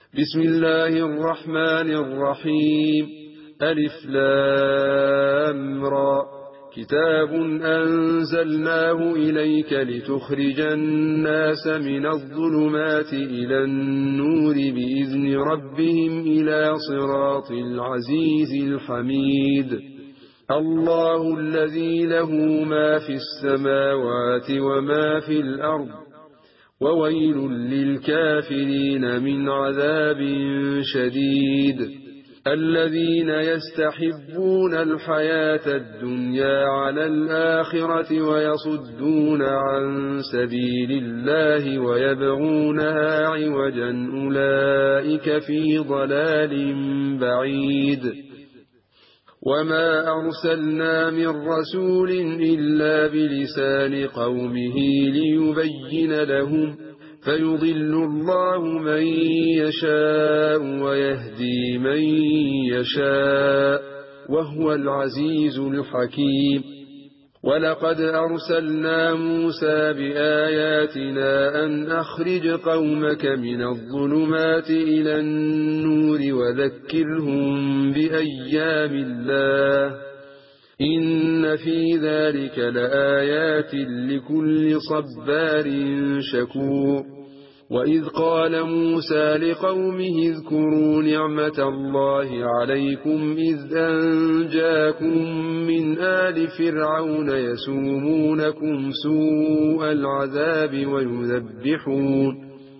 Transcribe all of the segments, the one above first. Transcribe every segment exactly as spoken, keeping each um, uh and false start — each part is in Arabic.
بسم الله الرحمن الرحيم. ألف لام را. كتاب أنزلناه إليك لتخرج الناس من الظلمات إلى النور بإذن ربهم إلى صراط العزيز الحميد. الله الذي له ما في السماوات وما في الأرض، وويل للكافرين من عذاب شديد. الذين يستحبون الحياة الدنيا على الآخرة ويصدون عن سبيل الله ويبغونها عوجا، أولئك في ضلال بعيد. وما أرسلنا من رسول إلا بلسان قومه ليبين لهم، فيضل الله من يشاء ويهدي من يشاء، وهو العزيز الحكيم. ولقد أرسلنا موسى بآياتنا أن أخرج قومك من الظلمات إلى النور وذكرهم بأيام الله، إن في ذلك لآيات لكل صبار شكور. وإذ قال موسى لقومه اذكروا نعمة الله عليكم إذ أنجاكم من آل فرعون يسومونكم سوء العذاب ويذبحون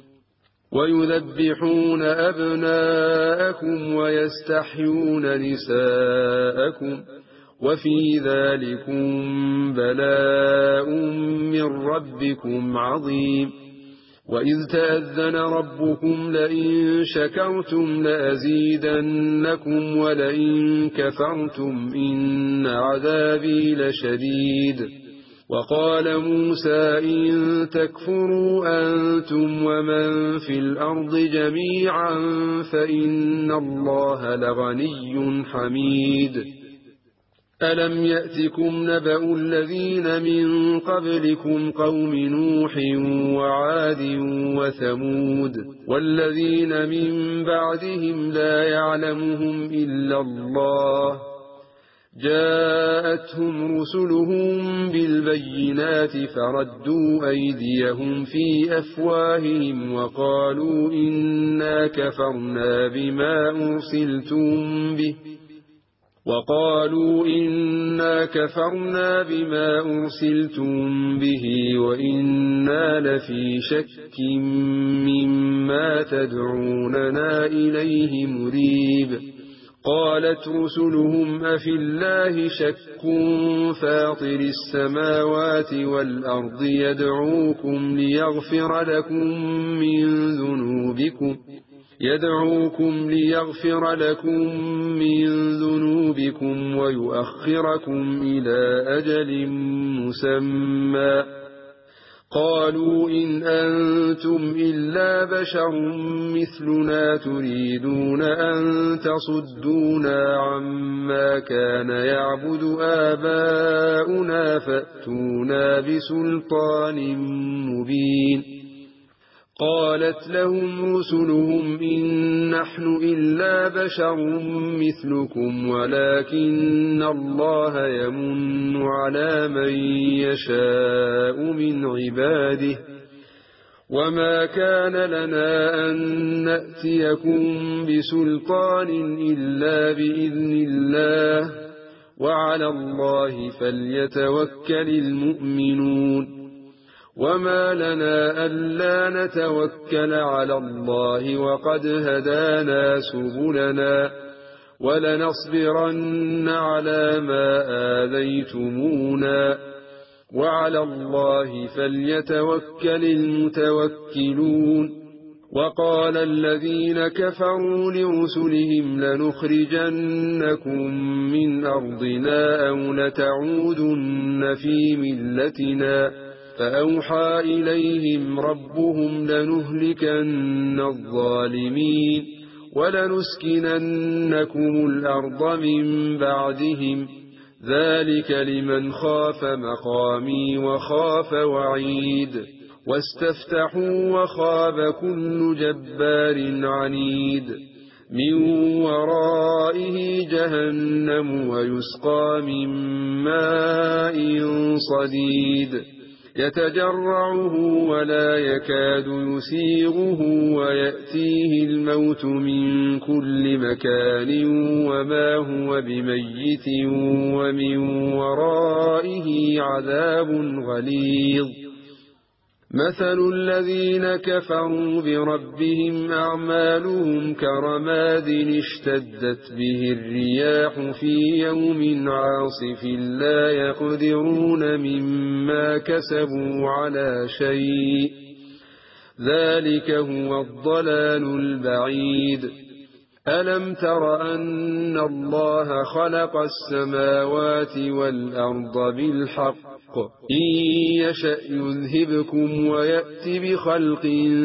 ويذبحون أبناءكم ويستحيون نساءكم، وفي ذلكم بلاء من ربكم عظيم. وإذ تأذن ربكم لئن شكرتم لأزيدنكم ولئن كفرتم إن عذابي لشديد. وقال موسى إن تكفروا أنتم ومن في الأرض جميعا فإن الله لغني حميد. ألم يأتكم نبأ الذين من قبلكم قوم نوح وعاد وثمود والذين من بعدهم لا يعلمهم إلا الله، جاءتهم رسلهم بالبينات فردوا أيديهم في أفواههم وقالوا إنا كفرنا بما أرسلتم به وقالوا إنا كفرنا بما أرسلتم به وإنا لفي شك مما تدعوننا إليه مريب. قالت رسلهم أفي الله شك فاطر السماوات والأرض يدعوكم ليغفر لكم من ذنوبكم يدعوكم ليغفر لكم من ذنوبكم ويؤخركم إلى أجل مسمى. قالوا إن أنتم إلا بشر مثلنا تريدون أن تصدونا عما كان يعبد آباؤنا فأتونا بسلطان مبين. قالت لهم رسلهم إن نحن إلا بشر مثلكم ولكن الله يمن على من يشاء من عباده، وما كان لنا أن نأتيكم بسلطان إلا بإذن الله، وعلى الله فليتوكل المؤمنون. وما لنا ألا نتوكل على الله وقد هدانا سبلنا، ولنصبرن على ما آذيتمونا، وعلى الله فليتوكل المتوكلون. وقال الذين كفروا لرسلهم لنخرجنكم من أرضنا أو لتعودن في ملتنا، فأوحى إليهم ربهم لنهلكن الظالمين ولنسكننكم الأرض من بعدهم، ذلك لمن خاف مقامي وخاف وعيد. واستفتحوا وخاب كل جبار عنيد من ورائه جهنم ويسقى من ماء صديد يتجرعه ولا يكاد يسيغه ويأتيه الموت من كل مكان وما هو بميت ومن ورائه عذاب غليظ مثل الذين كفروا بربهم أعمالهم كرماد اشتدت به الرياح في يوم عاصف لا يقدرون مما كسبوا على شيء ذلك هو الضلال البعيد ألم تر أن الله خلق السماوات والأرض بالحق إن يشأ يذهبكم ويأت بخلق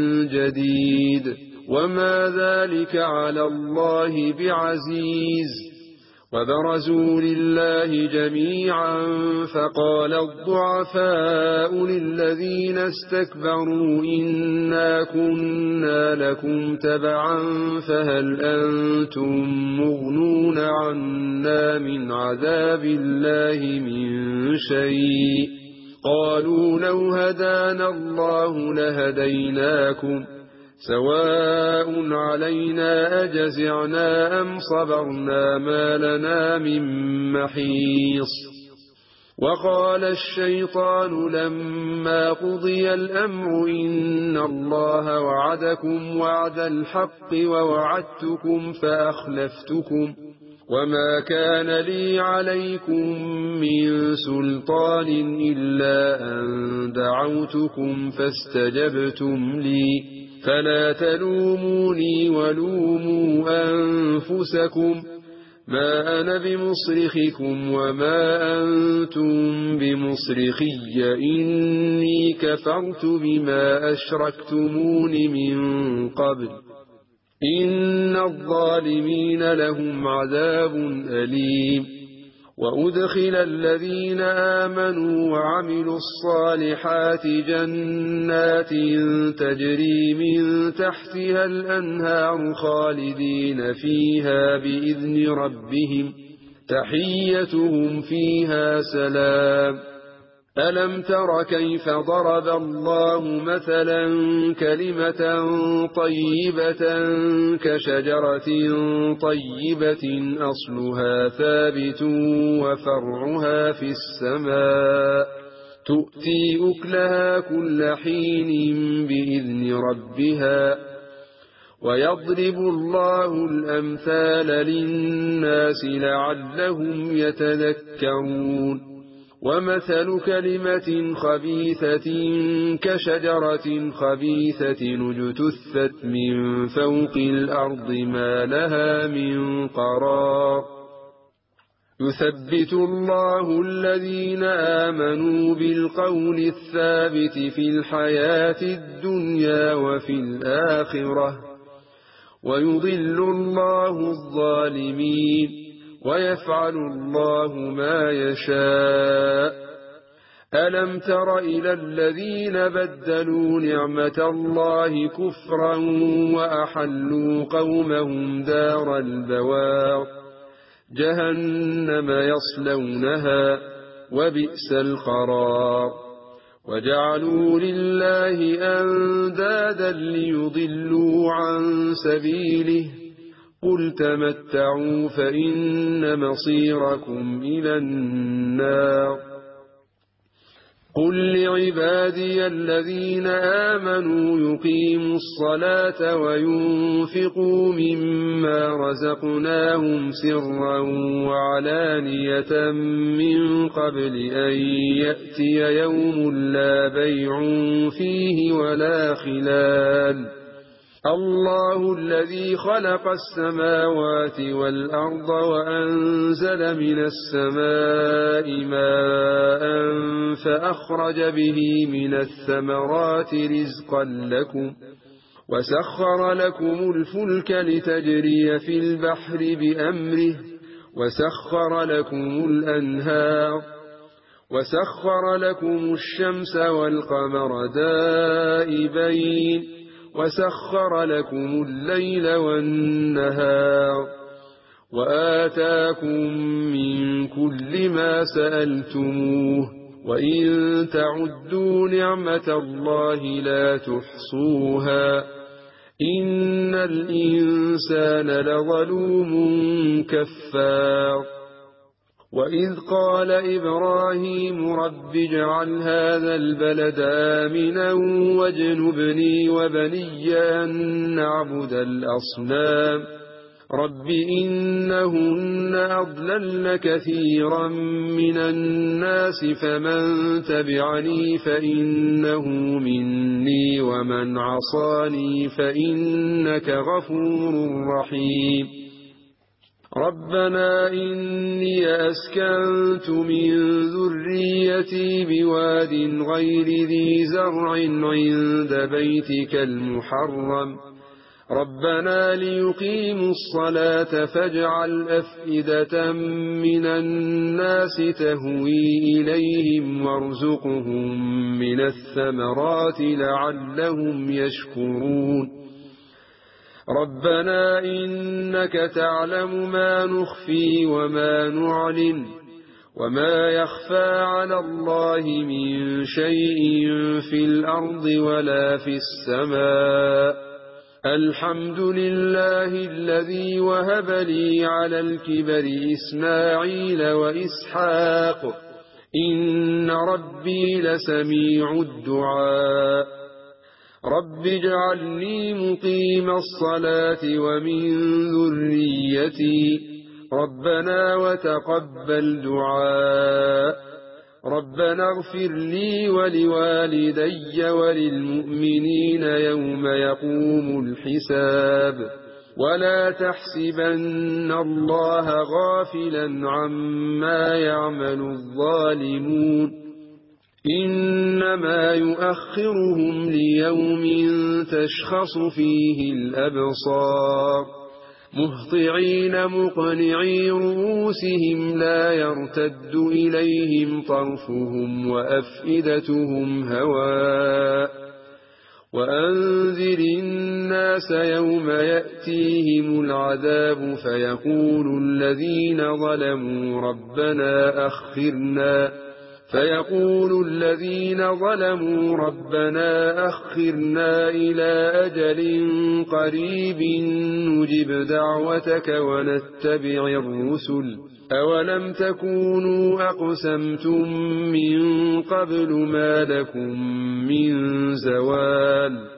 جديد وما ذلك على الله بعزيز وبرزوا لله جميعا فقال الضعفاء للذين استكبروا إنا كنا لكم تبعا فهل أنتم مغنون عنا من عذاب الله من شيء قالوا لو هدانا الله لهديناكم سواء علينا أجزعنا أم صبرنا ما لنا من محيص وقال الشيطان لما قضي الأمر إن الله وعدكم وعد الحق ووعدتكم فأخلفتكم وما كان لي عليكم من سلطان إلا أن دعوتكم فاستجبتم لي فلا تلوموني ولوموا أنفسكم ما أنا بمصرخكم وما أنتم بمصرخي إني كفرت بما أشركتمون من قبل إن الظالمين لهم عذاب أليم وأدخل الذين آمنوا وعملوا الصالحات جنات تجري من تحتها الأنهار خالدين فيها بإذن ربهم تحيتهم فيها سلام ألم تر كيف ضرب الله مثلا كلمة طيبة كشجرة طيبة أصلها ثابت وفرعها في السماء تؤتي أكلها كل حين بإذن ربها ويضرب الله الأمثال للناس لعلهم يتذكرون ومثل كلمة خبيثة كشجرة خبيثة اجتثت من فوق الأرض ما لها من قرار يثبت الله الذين آمنوا بالقول الثابت في الحياة الدنيا وفي الآخرة ويضل الله الظالمين ويفعل الله ما يشاء ألم تر إلى الذين بدلوا نعمة الله كفرا وأحلوا قومهم دار البوار جهنم يصلونها وبئس القرار وجعلوا لله أندادا ليضلوا عن سبيله قل تمتعوا فإن مصيركم إلى النار قل لعبادي الذين آمنوا يقيموا الصلاة وينفقوا مما رزقناهم سرا وعلانية من قبل أن يأتي يوم لا بيع فيه ولا خلال الله الذي خلق السماوات والأرض وأنزل من السماء ماء فأخرج به من الثمرات رزقا لكم وسخر لكم الفلك لتجري في البحر بأمره وسخر لكم الأنهار وسخر لكم الشمس والقمر دائبين وسخر لكم الليل والنهار وآتاكم من كل ما سألتموه وإن تعدوا نعمة الله لا تحصوها إن الإنسان لظلوم كفار وإذ قال إبراهيم رب اجعل هذا البلد آمنا واجنبني وبني أن نعبد الأصنام رب إنهن أضللن كثيرا من الناس فمن تبعني فإنه مني ومن عصاني فإنك غفور رحيم ربنا إني أسكنت من ذريتي بواد غير ذي زرع عند بيتك المحرم ربنا ليقيموا الصلاة فاجعل أفئدة من الناس تهوي إليهم وارزقهم من الثمرات لعلهم يشكرون ربنا إنك تعلم ما نخفي وما نعلن وما يخفى على الله من شيء في الأرض ولا في السماء الحمد لله الذي وهب لي على الكبر إسماعيل وإسحاق إن ربي لسميع الدعاء رب اجعلني مقيم الصلاة ومن ذريتي ربنا وتقبل دعاء ربنا اغفر لي ولوالدي وللمؤمنين يوم يقوم الحساب ولا تحسبن الله غافلا عما يعمل الظالمون إنما يؤخرهم ليوم تشخص فيه الأبصار مهطعين مقنعي رؤوسهم لا يرتد إليهم طرفهم وأفئدتهم هواء وأنذر الناس يوم يأتيهم العذاب فيقول الذين ظلموا ربنا أخرنا فيقول الذين ظلموا ربنا أخرنا إلى أجل قريب نجب دعوتك ونتبع الرسل أولم تكونوا أقسمتم من قبل ما لكم من زوال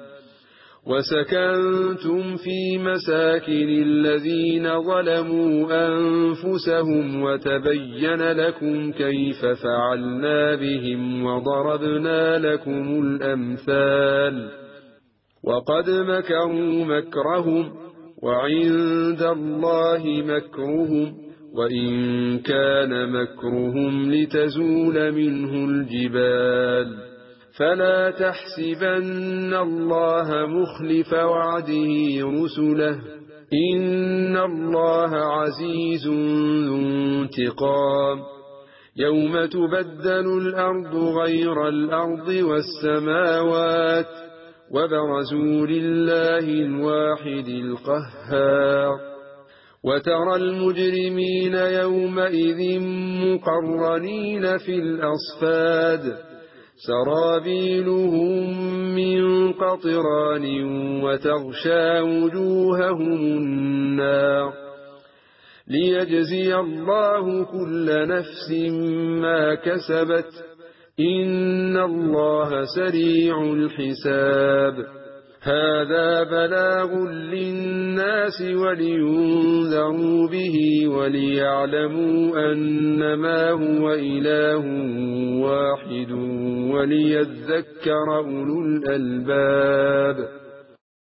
وسكنتم في مساكن الذين ظلموا أنفسهم وتبين لكم كيف فعلنا بهم وضربنا لكم الأمثال وقد مكروا مكرهم وعند الله مكرهم وإن كان مكرهم لتزول منه الجبال فلا تحسبن الله مخلف وعده رسله إن الله عزيز ذو انتقام يوم تبدل الأرض غير الأرض والسماوات وبرزوا لله الواحد القهار وترى المجرمين يومئذ مقرنين في الأصفاد سرابيلهم من قطران وتغشى وجوههم النار ليجزي الله كل نفس ما كسبت إن الله سريع الحساب هذا بلاغ للناس ولينذروا به وليعلموا أنما هو إله واحد وليذكر أولو الألباب